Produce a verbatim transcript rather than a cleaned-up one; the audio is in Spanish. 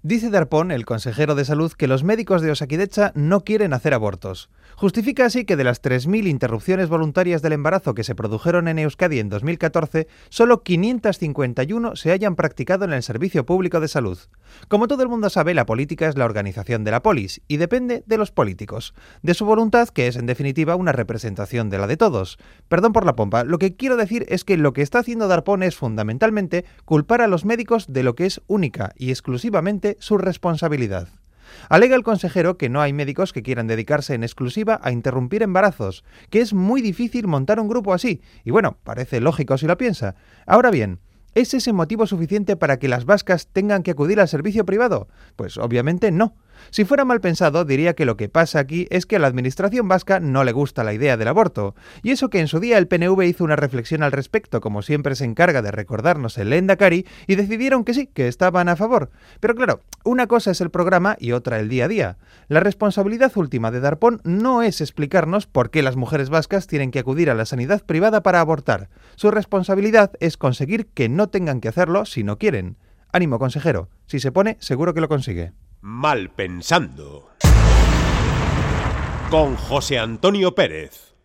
Dice Darpón, el consejero de Salud, que los médicos de Osakidetza no quieren hacer abortos. Justifica así que de las tres mil interrupciones voluntarias del embarazo que se produjeron en Euskadi en dos mil catorce, solo quinientas cincuenta y uno se hayan practicado en el Servicio Público de Salud. Como todo el mundo sabe, la política es la organización de la polis y depende de los políticos, de su voluntad, que es en definitiva una representación de la de todos. Perdón por la pompa, lo que quiero decir es que lo que está haciendo Darpón es fundamentalmente culpar a los médicos de lo que es única y exclusivamente su responsabilidad. Alega el consejero que no hay médicos que quieran dedicarse en exclusiva a interrumpir embarazos, que es muy difícil montar un grupo así, y bueno, parece lógico si lo piensa. Ahora bien, ¿es ese motivo suficiente para que las vascas tengan que acudir al servicio privado? Pues obviamente no. Si fuera mal pensado, diría que lo que pasa aquí es que a la administración vasca no le gusta la idea del aborto, y eso que en su día el P N V hizo una reflexión al respecto, como siempre se encarga de recordarnos el Lehendakari, y decidieron que sí, que estaban a favor. Pero claro, una cosa es el programa y otra el día a día. La responsabilidad última de Darpón no es explicarnos por qué las mujeres vascas tienen que acudir a la sanidad privada para abortar. Su responsabilidad es conseguir que no tengan que hacerlo si no quieren. Ánimo, consejero. Si se pone, seguro que lo consigue. Mal pensando. Con José Antonio Pérez.